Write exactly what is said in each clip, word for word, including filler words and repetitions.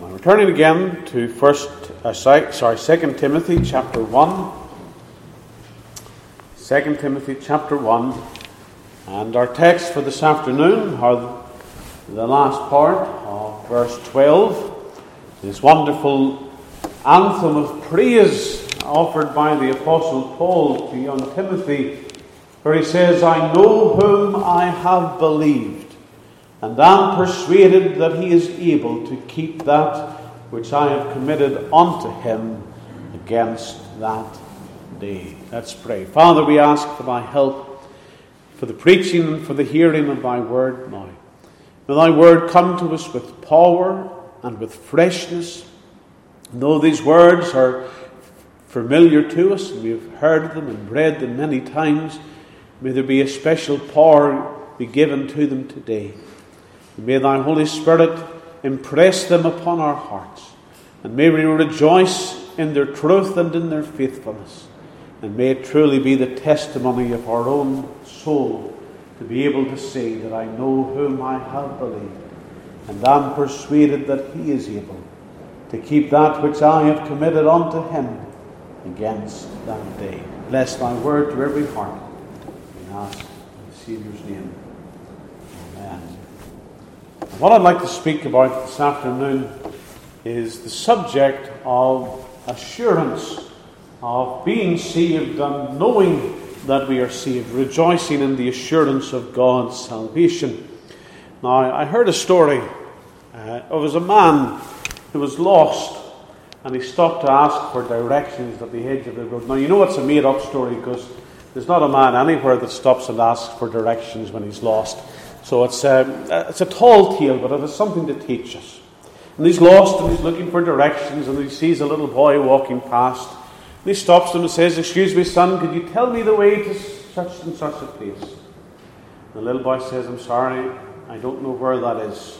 We're turning again to first, uh, sorry, Second Timothy chapter one. Second Timothy chapter one, and our text for this afternoon are the last part of verse twelve. This wonderful anthem of praise offered by the Apostle Paul to young Timothy, where he says, "I know whom I have believed, and am persuaded that he is able to keep that which I have committed unto him against that day." Let's pray. Father, we ask for thy help, for the preaching and for the hearing of thy word now. May thy word come to us with power and with freshness. And though these words are familiar to us, and we have heard them and read them many times, may there be a special power be given to them today. May thy Holy Spirit impress them upon our hearts, and may we rejoice in their truth and in their faithfulness, and may it truly be the testimony of our own soul to be able to say that I know whom I have believed, and am persuaded that he is able to keep that which I have committed unto him against that day. Bless thy word to every heart, we ask in the Saviour's name. Amen. What I'd like to speak about this afternoon is the subject of assurance, of being saved and knowing that we are saved, rejoicing in the assurance of God's salvation. Now, I heard a story. Uh, it was a man who was lost, and he stopped to ask for directions at the edge of the road. Now, you know it's a made-up story, because there's not a man anywhere that stops and asks for directions when he's lost. So it's a, it's a tall tale, but it has something to teach us. And he's lost, and he's looking for directions, and he sees a little boy walking past. And he stops him and says, "Excuse me, son, could you tell me the way to such and such a place?" And the little boy says, "I'm sorry, I don't know where that is."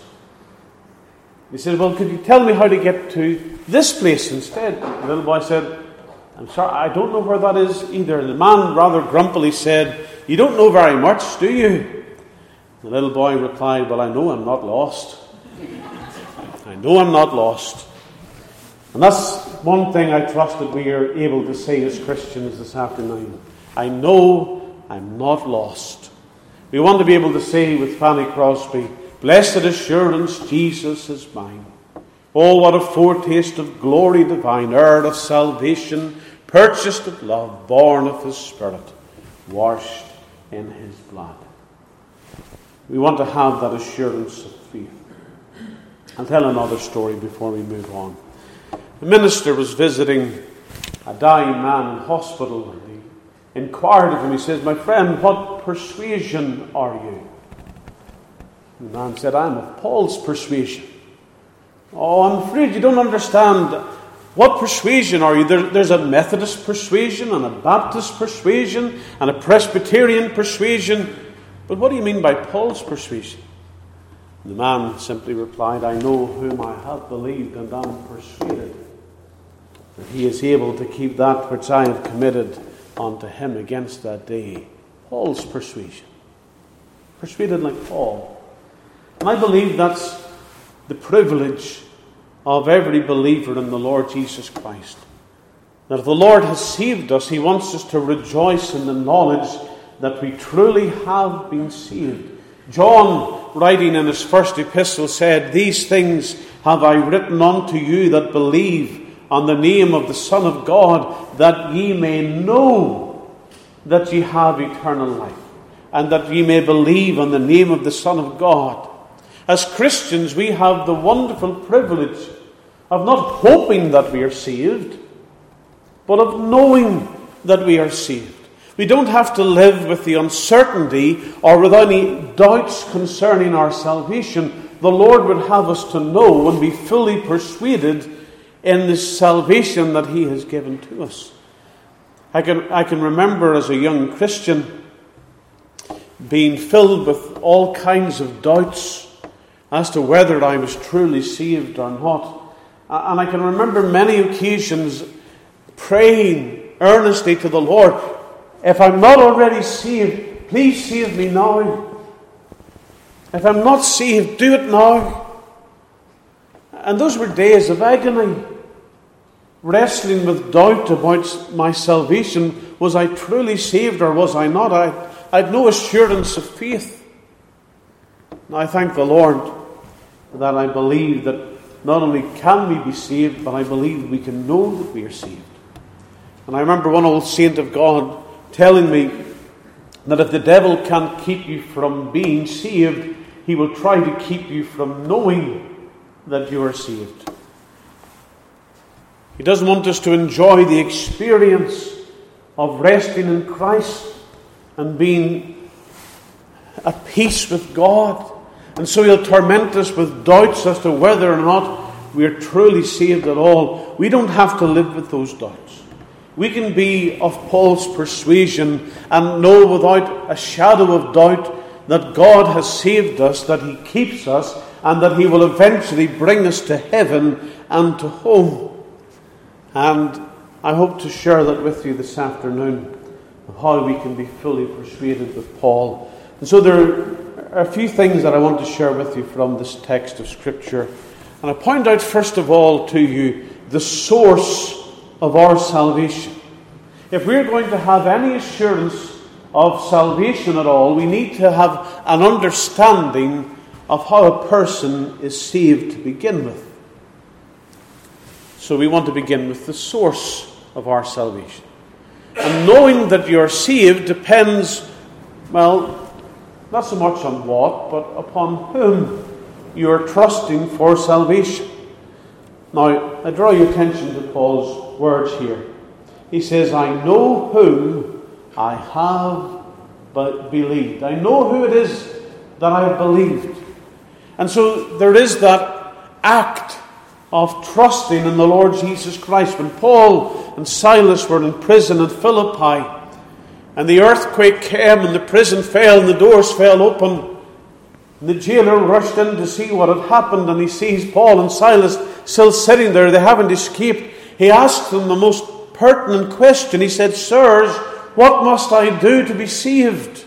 He said, "Well, could you tell me how to get to this place instead?" The little boy said, "I'm sorry, I don't know where that is either." The man rather grumpily said, "You don't know very much, do you?" The little boy replied, "Well, I know I'm not lost. I know I'm not lost." And that's one thing I trust that we are able to say as Christians this afternoon. I know I'm not lost. We want to be able to say with Fanny Crosby, "Blessed assurance, Jesus is mine. Oh, what a foretaste of glory divine, heir of salvation, purchased of love, born of his Spirit, washed in his blood." We want to have that assurance of faith. I'll tell another story before we move on. The minister was visiting a dying man in hospital, and he inquired of him. He says, "My friend, what persuasion are you?" The man said, "I'm of Paul's persuasion." "Oh, I'm afraid you don't understand. What persuasion are you? There, there's a Methodist persuasion, and a Baptist persuasion, and a Presbyterian persuasion. But what do you mean by Paul's persuasion?" The man simply replied, "I know whom I have believed, and am persuaded that he is able to keep that which I have committed unto him against that day." Paul's persuasion. Persuaded like Paul. And I believe that's the privilege of every believer in the Lord Jesus Christ. That if the Lord has saved us, he wants us to rejoice in the knowledge that we truly have been saved. John, writing in his first epistle, said, "These things have I written unto you that believe on the name of the Son of God, that ye may know that ye have eternal life, and that ye may believe on the name of the Son of God." As Christians, we have the wonderful privilege of not hoping that we are saved, but of knowing that we are saved. We don't have to live with the uncertainty or with any doubts concerning our salvation. The Lord would have us to know and be fully persuaded in the salvation that he has given to us. I can, I can remember as a young Christian being filled with all kinds of doubts as to whether I was truly saved or not. And I can remember many occasions praying earnestly to the Lord, "If I'm not already saved, please save me now. If I'm not saved, do it now." And those were days of agony, wrestling with doubt about my salvation. Was I truly saved or was I not? I, I had no assurance of faith. And I thank the Lord that I believe that not only can we be saved, but I believe we can know that we are saved. And I remember one old saint of God telling me that if the devil can't keep you from being saved, he will try to keep you from knowing that you are saved. He doesn't want us to enjoy the experience of resting in Christ and being at peace with God. And so he'll torment us with doubts as to whether or not we are truly saved at all. We don't have to live with those doubts. We can be of Paul's persuasion and know without a shadow of doubt that God has saved us, that he keeps us, and that he will eventually bring us to heaven and to home. And I hope to share that with you this afternoon, of how we can be fully persuaded with Paul. And so there are a few things that I want to share with you from this text of Scripture. And I point out first of all to you the source of our salvation. If we're going to have any assurance of salvation at all, we need to have an understanding of how a person is saved to begin with. So we want to begin with the source of our salvation. And knowing that you're saved depends, well, not so much on what, but upon whom you are trusting for salvation. Now, I draw your attention to Paul's words here. He says, I know whom I have but believed. I know who it is that I have believed. And so there is that act of trusting in the Lord Jesus Christ. When Paul and Silas were in prison in Philippi, and the earthquake came, and the prison fell, and the doors fell open, and the jailer rushed in to see what had happened, and he sees Paul and Silas still sitting there. They haven't escaped. He asked them the most pertinent question. He said, Sirs, what must I do to be saved?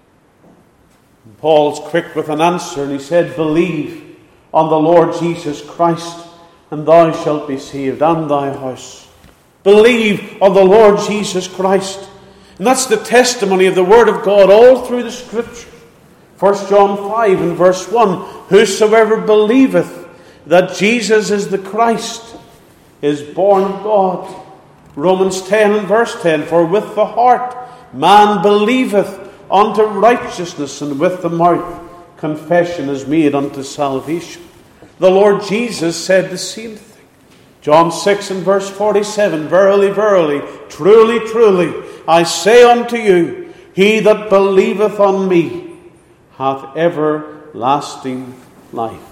And Paul's quick with an answer, and he said, Believe on the Lord Jesus Christ, and thou shalt be saved, and thy house. Believe on the Lord Jesus Christ. And that's the testimony of the Word of God all through the Scripture. First John five and verse one, Whosoever believeth that Jesus is the Christ is born of God. Romans ten and verse ten, For with the heart man believeth unto righteousness, and with the mouth confession is made unto salvation. The Lord Jesus said the same thing. John six and verse forty-seven, Verily, verily, truly, truly, I say unto you, he that believeth on me hath everlasting life.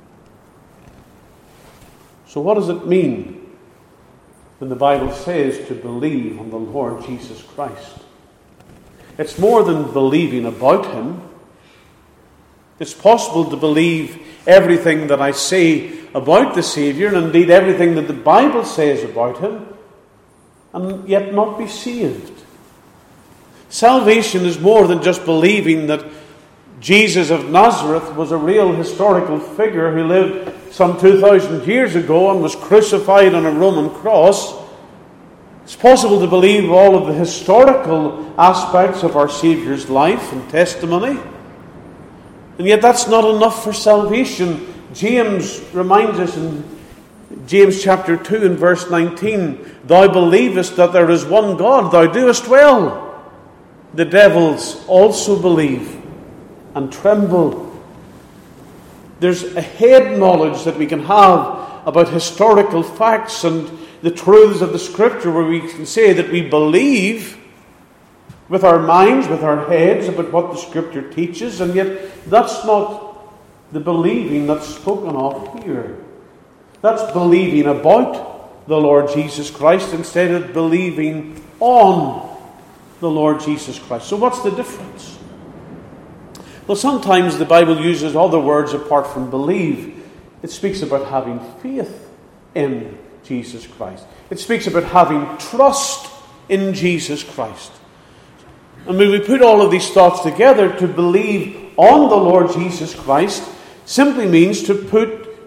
So what does it mean when the Bible says to believe on the Lord Jesus Christ? It's more than believing about him. It's possible to believe everything that I say about the Saviour, and indeed everything that the Bible says about him, and yet not be saved. Salvation is more than just believing that Jesus of Nazareth was a real historical figure who lived some two thousand years ago and was crucified on a Roman cross. It's possible to believe all of the historical aspects of our Saviour's life and testimony. And yet that's not enough for salvation. James reminds us in James chapter two and verse nineteen, Thou believest that there is one God, thou doest well. The devils also believe and tremble. There's a head knowledge that we can have about historical facts and the truths of the Scripture, where we can say that we believe with our minds, with our heads, about what the Scripture teaches, and yet that's not the believing that's spoken of here. That's believing about the Lord Jesus Christ instead of believing on the Lord Jesus Christ. So what's the difference? Well, sometimes the Bible uses other words apart from believe. It speaks about having faith in Jesus Christ. It speaks about having trust in Jesus Christ. And when we put all of these thoughts together, to believe on the Lord Jesus Christ simply means to put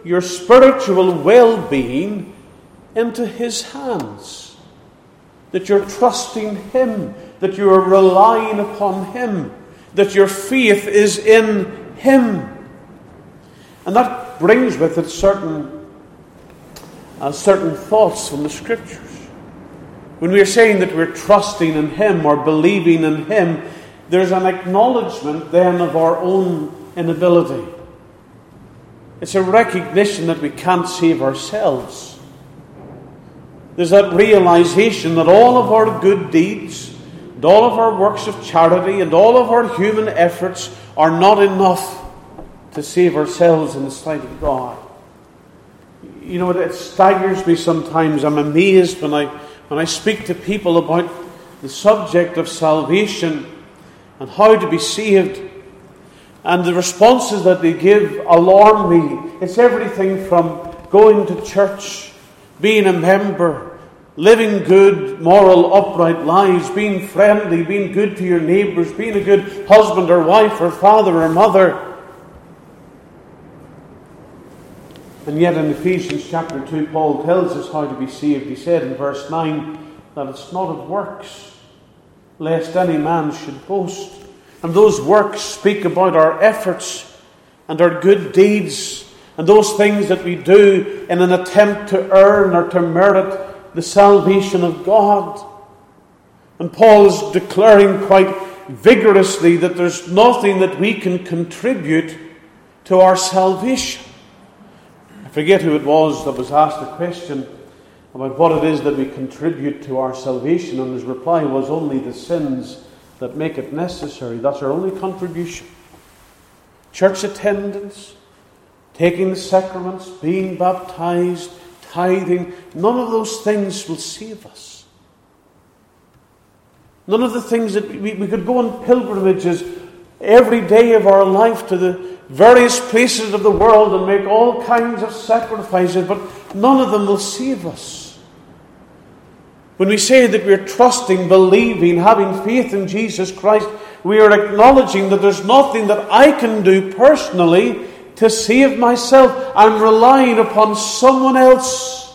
your spiritual well-being into His hands. That you're trusting Him, that you are relying upon Him, that your faith is in Him. And that brings with it certain, uh, certain thoughts from the Scriptures. When we're saying that we're trusting in Him or believing in Him, there's an acknowledgement then of our own inability. It's a recognition that we can't save ourselves. There's that realization that all of our good deeds, and all of our works of charity, and all of our human efforts are not enough to save ourselves in the sight of God. You know, it staggers me sometimes. I'm amazed when I when I speak to people about the subject of salvation and how to be saved. And the responses that they give alarm me. It's everything from going to church, being a member, living good, moral, upright lives, being friendly, being good to your neighbours, being a good husband or wife or father or mother. And yet in Ephesians chapter two, Paul tells us how to be saved. He said in verse nine that it's not of works, lest any man should boast. And those works speak about our efforts and our good deeds and those things that we do in an attempt to earn or to merit the salvation of God. And Paul is declaring quite vigorously that there's nothing that we can contribute to our salvation. I forget who it was that was asked a question about what it is that we contribute to our salvation, and his reply was only the sins that make it necessary. That's our only contribution. Church attendance, taking the sacraments, being baptized, tithing, none of those things will save us. None of the things that we, we could go on pilgrimages every day of our life to the various places of the world and make all kinds of sacrifices, but none of them will save us. When we say that we're trusting, believing, having faith in Jesus Christ, we are acknowledging that there's nothing that I can do personally to save myself. I'm relying upon someone else.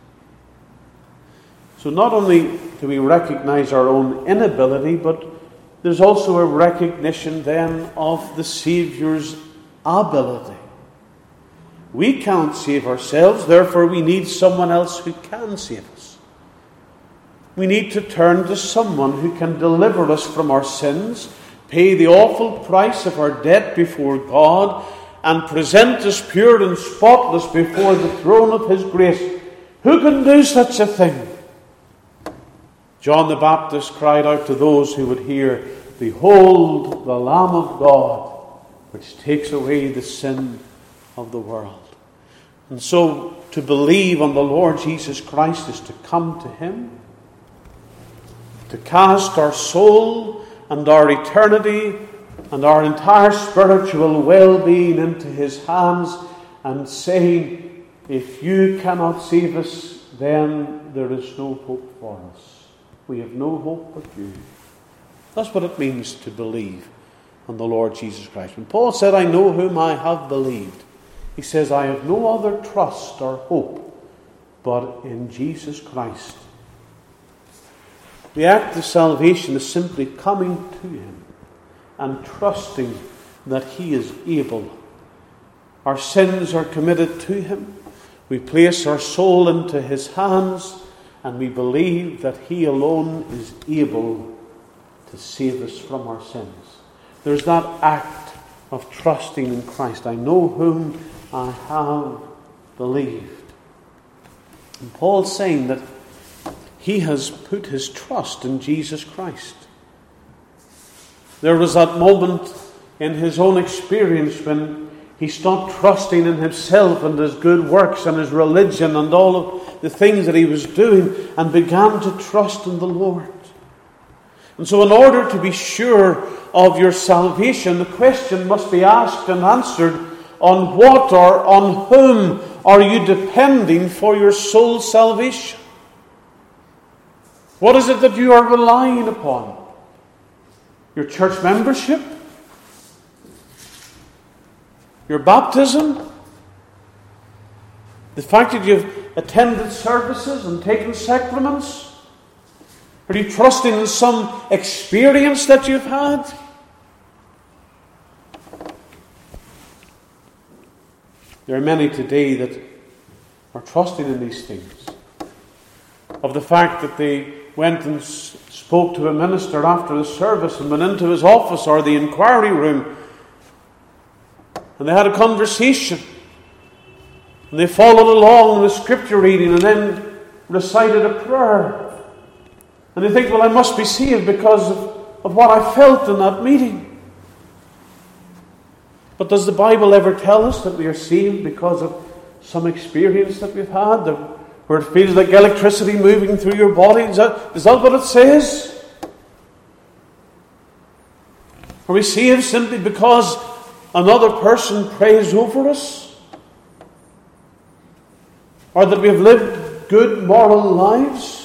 So not only do we recognize our own inability, but there's also a recognition then of the Saviour's ability. We can't save ourselves, therefore we need someone else who can save us. We need to turn to someone who can deliver us from our sins, pay the awful price of our debt before God, and present us pure and spotless before the throne of His grace. Who can do such a thing? John the Baptist cried out to those who would hear, "Behold the Lamb of God, which takes away the sin of the world." And so, to believe on the Lord Jesus Christ is to come to Him, to cast our soul and our eternity and our entire spiritual well-being into His hands, and saying, if you cannot save us, then there is no hope for us. We have no hope but you. That's what it means to believe on the Lord Jesus Christ. When Paul said, I know whom I have believed, he says, I have no other trust or hope but in Jesus Christ. The act of salvation is simply coming to Him and trusting that He is able. Our sins are committed to Him. We place our soul into His hands, and we believe that He alone is able to save us from our sins. There's that act of trusting in Christ. I know whom I have believed. And Paul's saying that he has put his trust in Jesus Christ. There was that moment in his own experience when he stopped trusting in himself and his good works and his religion and all of the things that he was doing, and began to trust in the Lord. And so in order to be sure of your salvation, the question must be asked and answered, on what or on whom are you depending for your soul's salvation? What is it that you are relying upon? Your church membership? Your baptism? The fact that you've attended services and taken sacraments? Are you trusting in some experience that you've had? There are many today that are trusting in these things. Of the fact that they went and s- spoke to a minister after the service and went into his office or the inquiry room and they had a conversation and they followed along in the scripture reading and then recited a prayer. And they think, well, I must be saved because of, of what I felt in that meeting. But does the Bible ever tell us that we are saved because of some experience that we've had, that, where it feels like electricity moving through your body? Is that, is that what it says? Are we saved simply because another person prays over us? Or that we have lived good moral lives?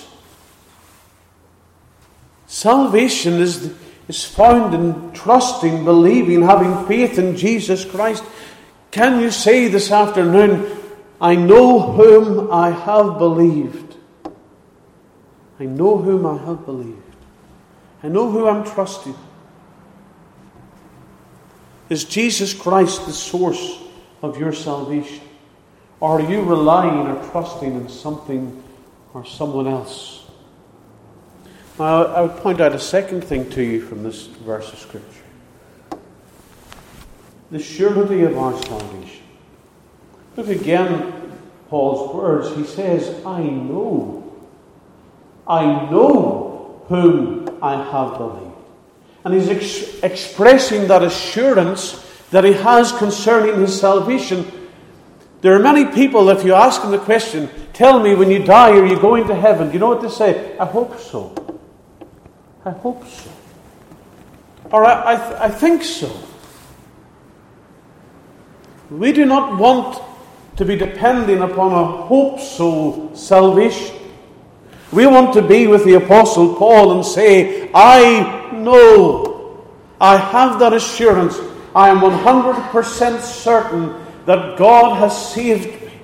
Salvation is, is found in trusting, believing, having faith in Jesus Christ. Can you say this afternoon, I know whom I have believed. I know whom I have believed. I know who I'm trusting. Is Jesus Christ the source of your salvation? Or are you relying or trusting in something or someone else? Now, I would point out a second thing to you from this verse of Scripture. The surety of our salvation. Look again, Paul's words. He says, I know. I know whom I have believed. And he's ex- expressing that assurance that he has concerning his salvation. There are many people, if you ask them the question, tell me, when you die, are you going to heaven? Do you know what they say? I hope so. I hope so. Or I, I, th- I think so. We do not want to be depending upon a hope-so salvation. We want to be with the Apostle Paul and say, I know, I have that assurance, I am one hundred percent certain that God has saved me.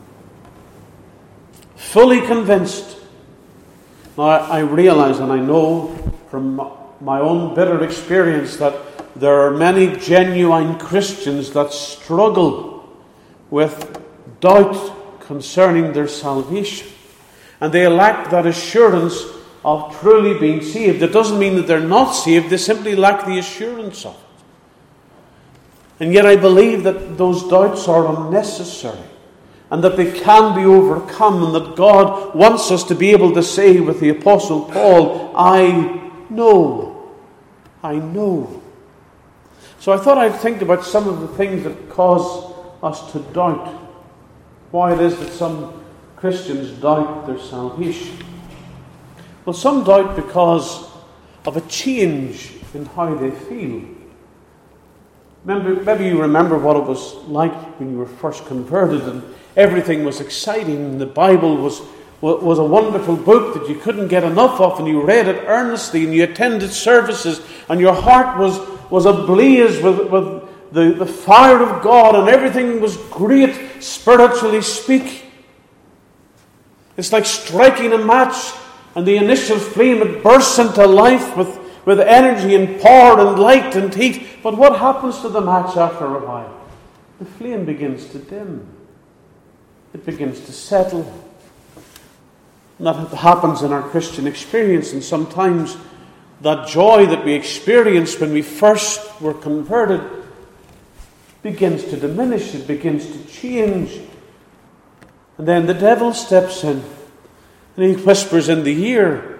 Fully convinced. Now, I realize and I know from my own bitter experience that there are many genuine Christians that struggle with doubt concerning their salvation. And they lack that assurance of truly being saved. It doesn't mean that they're not saved, they simply lack the assurance of it. And yet I believe that those doubts are unnecessary, and that they can be overcome, and that God wants us to be able to say with the Apostle Paul, I know, I know. So I thought I'd think about some of the things that cause us to doubt, why it is that some Christians doubt their salvation. Well, some doubt because of a change in how they feel. Remember, maybe you remember what it was like when you were first converted and everything was exciting and the Bible was, was a wonderful book that you couldn't get enough of, and you read it earnestly and you attended services and your heart was, was ablaze with, with the, the fire of God and everything was great, spiritually speak. It's like striking a match and the initial flame, it bursts into life with, with energy and power and light and heat. But what happens to the match after a while? The flame begins to dim. It begins to settle. And that happens in our Christian experience. And sometimes that joy that we experienced when we first were converted begins to diminish. It begins to change. And then the devil steps in and he whispers in the ear,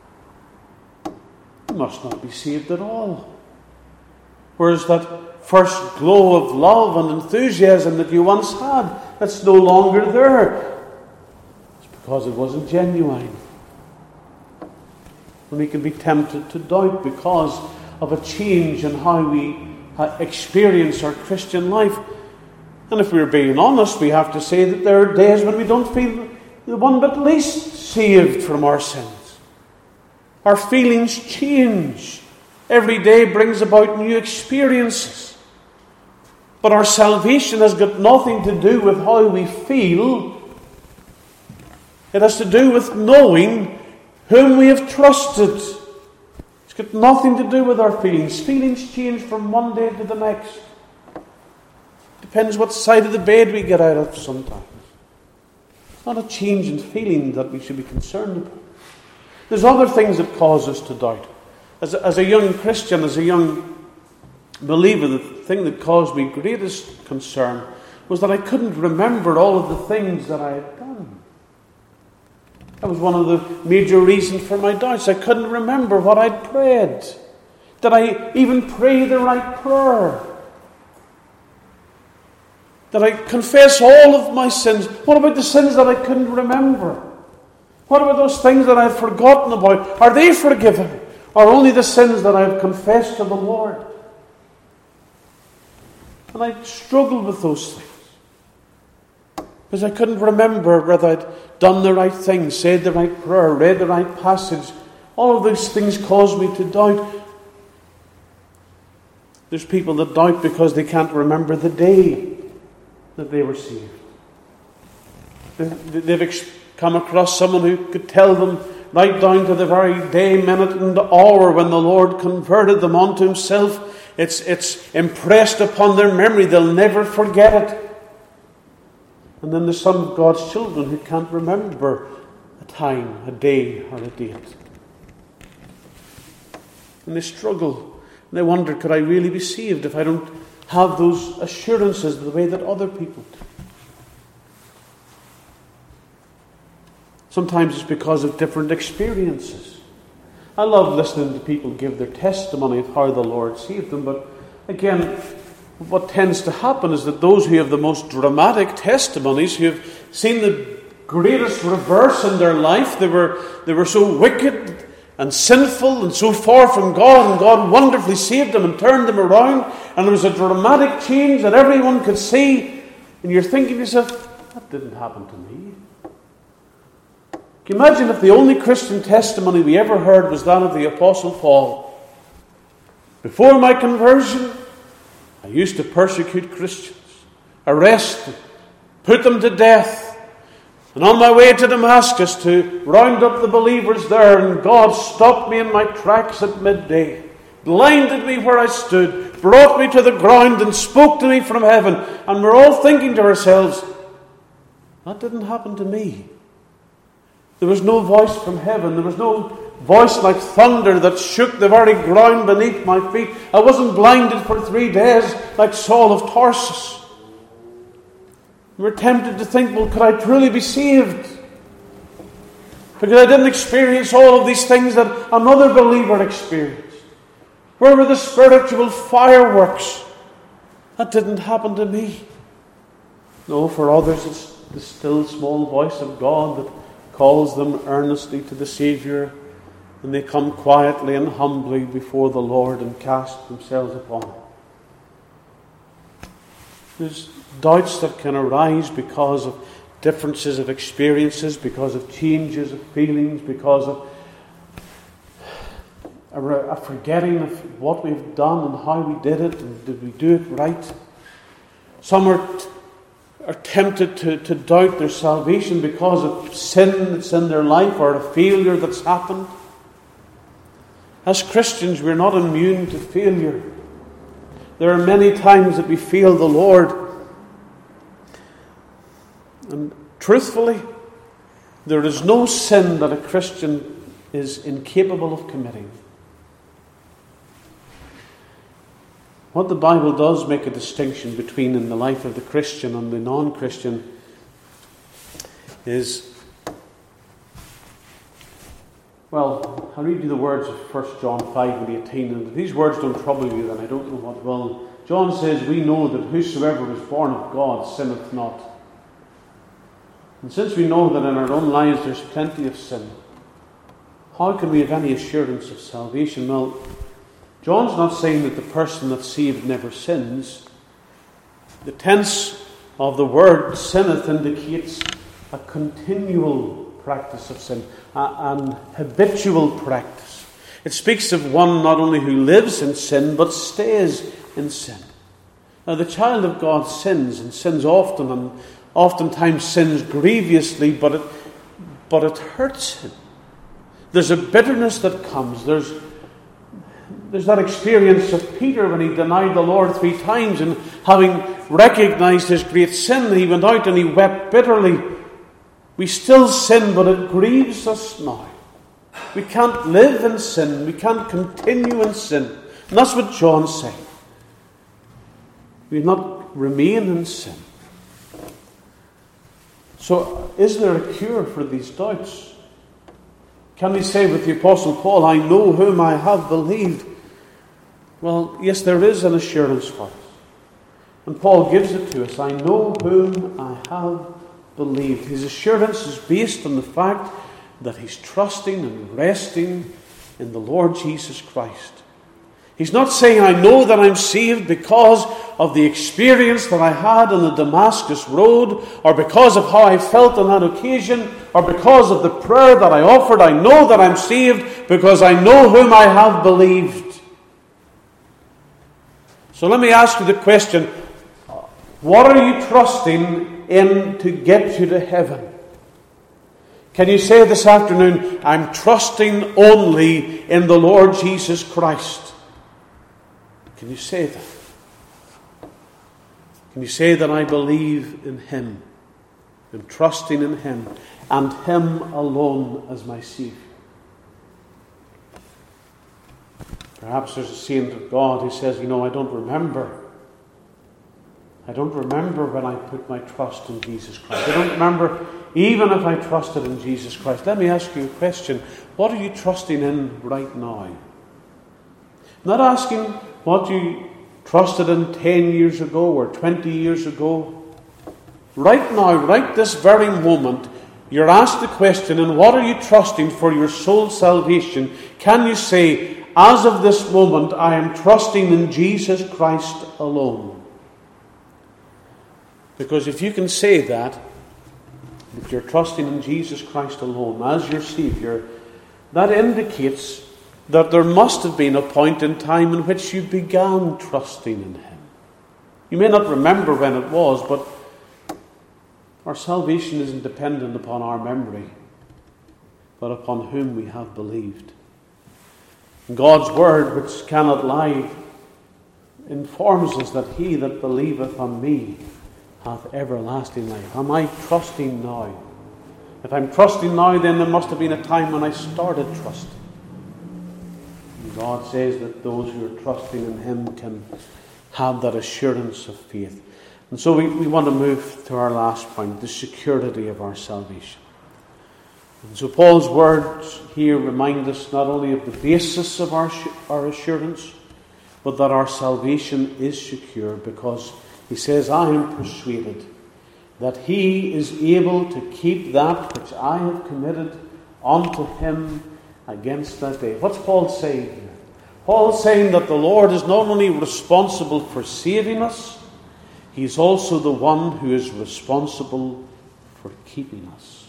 you must not be saved at all. Whereas that first glow of love and enthusiasm that you once had, that's no longer there. It's because it wasn't genuine. And we can be tempted to doubt because of a change in how we experience our Christian life. And if we're being honest, we have to say that there are days when we don't feel the one bit least saved from our sins. Our feelings change. Every day brings about new experiences. But our salvation has got nothing to do with how we feel. It has to do with knowing whom we have trusted. It's got nothing to do with our feelings. Feelings change from one day to the next. Depends what side of the bed we get out of sometimes. It's not a change in feeling that we should be concerned about. There's other things that cause us to doubt. As a, as a young Christian, as a young believer, the thing that caused me greatest concern was that I couldn't remember all of the things that I had done. That was one of the major reasons for my doubts. I couldn't remember what I'd prayed. Did I even pray the right prayer? Did I confess all of my sins? What about the sins that I couldn't remember? What about those things that I've forgotten about? Are they forgiven? Or only the sins that I've confessed to the Lord? And I struggled with those things. Because I couldn't remember whether I'd done the right thing, said the right prayer, read the right passage. All of these things caused me to doubt. There's people that doubt because they can't remember the day that they were saved. They've come across someone who could tell them right down to the very day, minute and hour when the Lord converted them unto Himself. It's, it's impressed upon their memory. They'll never forget it. And then there's some of God's children who can't remember a time, a day, or a date. And they struggle. And they wonder, could I really be saved if I don't have those assurances the way that other people do? Sometimes it's because of different experiences. I love listening to people give their testimony of how the Lord saved them, but again, what tends to happen is that those who have the most dramatic testimonies, who have seen the greatest reverse in their life, they were, they were so wicked and sinful and so far from God, and God wonderfully saved them and turned them around, and there was a dramatic change that everyone could see, and you're thinking to yourself, that didn't happen to me. Can you imagine if the only Christian testimony we ever heard was that of the Apostle Paul? Before my conversion, I used to persecute Christians, arrest them, put them to death, and on my way to Damascus to round up the believers there, and God stopped me in my tracks at midday, blinded me where I stood, brought me to the ground and spoke to me from heaven. And we're all thinking to ourselves, that didn't happen to me. There was no voice from heaven. There was no voice like thunder that shook the very ground beneath my feet. I wasn't blinded for three days like Saul of Tarsus. We're tempted to think, well, could I truly be saved? Because I didn't experience all of these things that another believer experienced. Where were the spiritual fireworks? That didn't happen to me. No, for others it's the still small voice of God that calls them earnestly to the Saviour, and they come quietly and humbly before the Lord and cast themselves upon Him. There's doubts that can arise because of differences of experiences, because of changes of feelings, because of a, a forgetting of what we've done and how we did it, and did we do it right. Some are t- are tempted to, to doubt their salvation because of sin that's in their life or a failure that's happened. As Christians, we're not immune to failure. There are many times that we fail the Lord. And truthfully, there is no sin that a Christian is incapable of committing. What the Bible does make a distinction between in the life of the Christian and the non-Christian is, well, I'll read you the words of First John five and eighteen, and if these words don't trouble you, then I don't know what will. John says, we know that whosoever is born of God sinneth not. And since we know that in our own lives there's plenty of sin, how can we have any assurance of salvation? Well, John's not saying that the person that's saved never sins. The tense of the word sinneth indicates a continual practice of sin, an habitual practice. It speaks of one not only who lives in sin, but stays in sin. Now, the child of God sins, and sins often, and oftentimes sins grievously, but it, but it hurts him. There's a bitterness that comes. There's, there's that experience of Peter when he denied the Lord three times, and having recognized his great sin, he went out and he wept bitterly. We still sin, but it grieves us now. We can't live in sin. We can't continue in sin. And that's what John's saying. We not remain in sin. So, is there a cure for these doubts? Can we say with the Apostle Paul, I know whom I have believed? Well, yes, there is an assurance for us. And Paul gives it to us. I know whom I have believed. His assurance is based on the fact that he's trusting and resting in the Lord Jesus Christ. He's not saying, I know that I'm saved because of the experience that I had on the Damascus Road, or because of how I felt on that occasion, or because of the prayer that I offered. I know that I'm saved because I know whom I have believed. So let me ask you the question, what are you trusting in to get you to heaven? Can you say this afternoon, I'm trusting only in the Lord Jesus Christ? Can you say that? Can you say that I believe in Him, I'm trusting in Him, and Him alone as my Saviour? Perhaps there's a saint of God who says, you know, I don't remember. I don't remember when I put my trust in Jesus Christ. I don't remember even if I trusted in Jesus Christ. Let me ask you a question. What are you trusting in right now? I'm not asking what you trusted in ten years ago or twenty years ago. Right now, right this very moment, you're asked the question, and what are you trusting for your soul's salvation? Can you say, as of this moment, I am trusting in Jesus Christ alone? Because if you can say that, if you're trusting in Jesus Christ alone as your Saviour, that indicates that there must have been a point in time in which you began trusting in Him. You may not remember when it was, but our salvation isn't dependent upon our memory, but upon whom we have believed. And God's Word, which cannot lie, informs us that he that believeth on me hath everlasting life. Am I trusting now? If I'm trusting now, then there must have been a time when I started trusting. And God says that those who are trusting in Him can have that assurance of faith. And so we, we want to move to our last point, the security of our salvation. And so Paul's words here remind us not only of the basis of our, our assurance, but that our salvation is secure, because he says, I am persuaded that He is able to keep that which I have committed unto Him against that day. What's Paul saying here? Paul's saying that the Lord is not only responsible for saving us, He's also the one who is responsible for keeping us.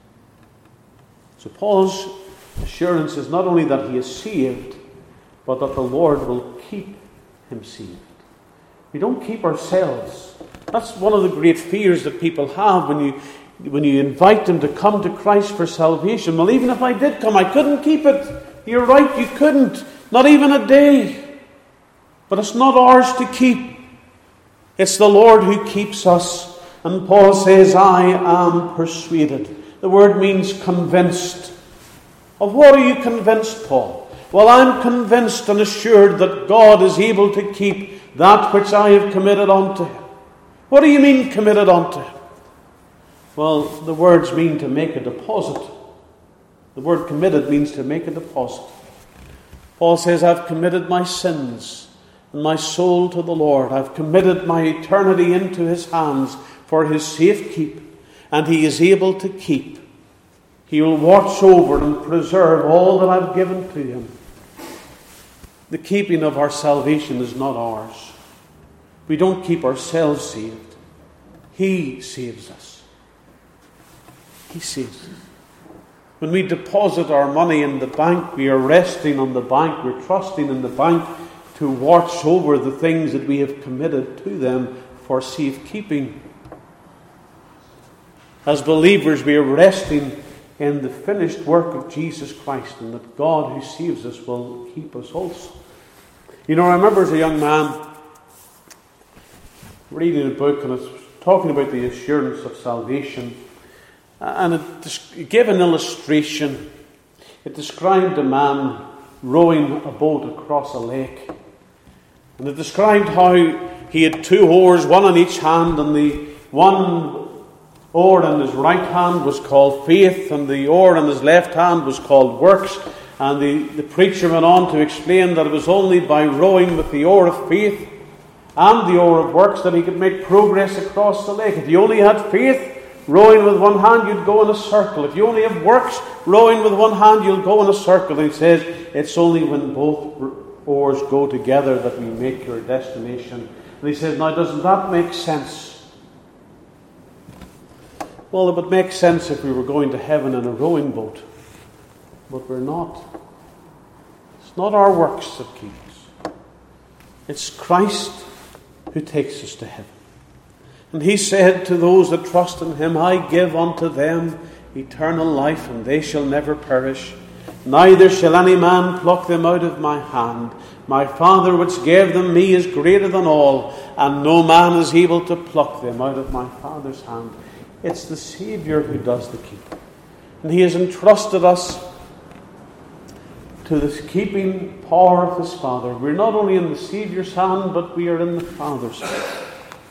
So Paul's assurance is not only that he is saved, but that the Lord will keep him saved. We don't keep ourselves. That's one of the great fears that people have when you when you invite them to come to Christ for salvation. Well, even if I did come, I couldn't keep it. You're right, you couldn't. Not even a day. But it's not ours to keep. It's the Lord who keeps us. And Paul says, I am persuaded. The word means convinced. Of what are you convinced, Paul? Well, I'm convinced and assured that God is able to keep that which I have committed unto Him. What do you mean committed unto Him? Well, the words mean to make a deposit. The word committed means to make a deposit. Paul says, I've committed my sins and my soul to the Lord. I've committed my eternity into His hands for His safekeep, and He is able to keep. He will watch over and preserve all that I've given to Him. The keeping of our salvation is not ours. We don't keep ourselves saved. He saves us. He saves us. When we deposit our money in the bank, we are resting on the bank. We're trusting in the bank to watch over the things that we have committed to them for safekeeping. As believers, we are resting in the finished work of Jesus Christ, and that God who saves us will keep us also. You know, I remember as a young man reading a book, and it's talking about the assurance of salvation, and it gave an illustration. It described a man rowing a boat across a lake, and it described how he had two oars, one in each hand, and the one oar in his right hand was called faith, and the oar in his left hand was called works. And the, the preacher went on to explain that it was only by rowing with the oar of faith and the oar of works that he could make progress across the lake. If you only had faith, rowing with one hand, you'd go in a circle. If you only have works, rowing with one hand, you'll go in a circle. And he says, it's only when both oars go together that we make your destination. And he says, now doesn't that make sense? Well, it would make sense if we were going to heaven in a rowing boat. But we're not. It's not our works that keep us. It's Christ who takes us to heaven. And he said to those that trust in him, I give unto them eternal life, and they shall never perish. Neither shall any man pluck them out of my hand. My Father which gave them me is greater than all, and no man is able to pluck them out of my Father's hand. It's the Saviour who does the keeping. And he has entrusted us to the keeping power of his Father. We're not only in the Saviour's hand, but we are in the Father's hand.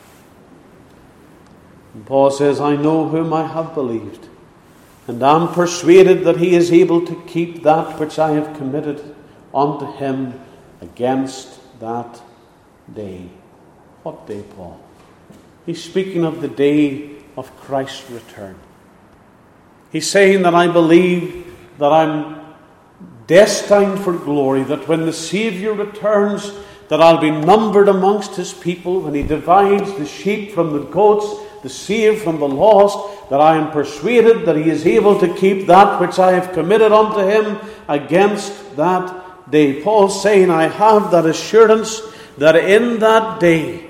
And Paul says, I know whom I have believed, and am persuaded that he is able to keep that which I have committed unto him against that day. What day, Paul? He's speaking of the day of Christ's return. He's saying that I believe that I'm destined for glory, that when the Saviour returns, that I'll be numbered amongst his people, when he divides the sheep from the goats, the saved from the lost, that I am persuaded that he is able to keep that which I have committed unto him against that day. Paul's saying, I have that assurance that in that day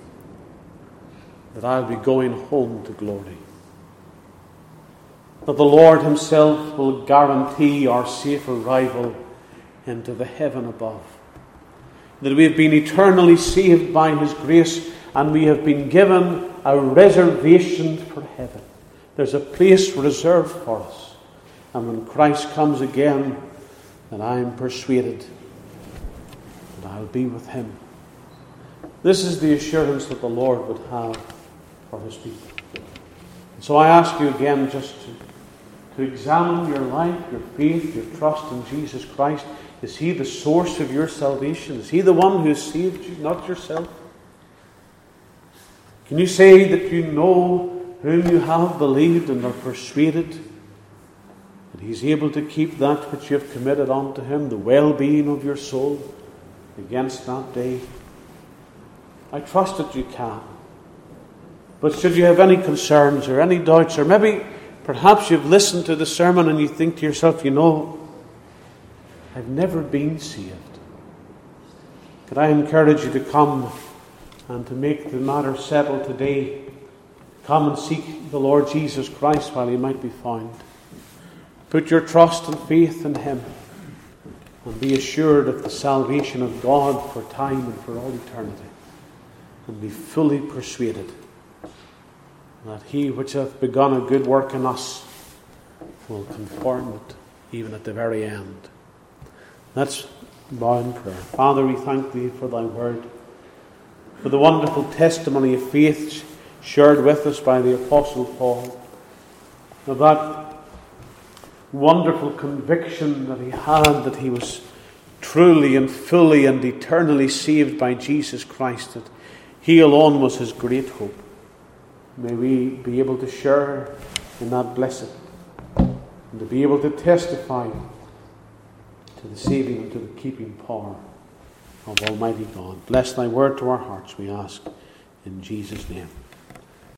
that I'll be going home to glory. That the Lord himself will guarantee our safe arrival into the heaven above. That we have been eternally saved by his grace, and we have been given a reservation for heaven. There's a place reserved for us. And when Christ comes again, then I am persuaded that I'll be with him. This is the assurance that the Lord would have for his people. And so I ask you again just to, to examine your life, your faith, your trust in Jesus Christ. Is he the source of your salvation? Is he the one who saved you, not yourself? Can you say that you know whom you have believed and are persuaded that he's able to keep that which you have committed unto him, the well-being of your soul, against that day? I trust that you can. But should you have any concerns or any doubts, or maybe perhaps you've listened to the sermon and you think to yourself, you know, I've never been saved. Could I encourage you to come and to make the matter settled today? Come and seek the Lord Jesus Christ while he might be found. Put your trust and faith in him, and be assured of the salvation of God for time and for all eternity. And be fully persuaded that he which hath begun a good work in us will conform it even at the very end. Let's bow in prayer. Father, we thank thee for thy word, for the wonderful testimony of faith shared with us by the Apostle Paul, of that wonderful conviction that he had that he was truly and fully and eternally saved by Jesus Christ, that he alone was his great hope. May we be able to share in that blessing, and to be able to testify to the saving and to the keeping power of Almighty God. Bless thy word to our hearts, we ask, in Jesus' name.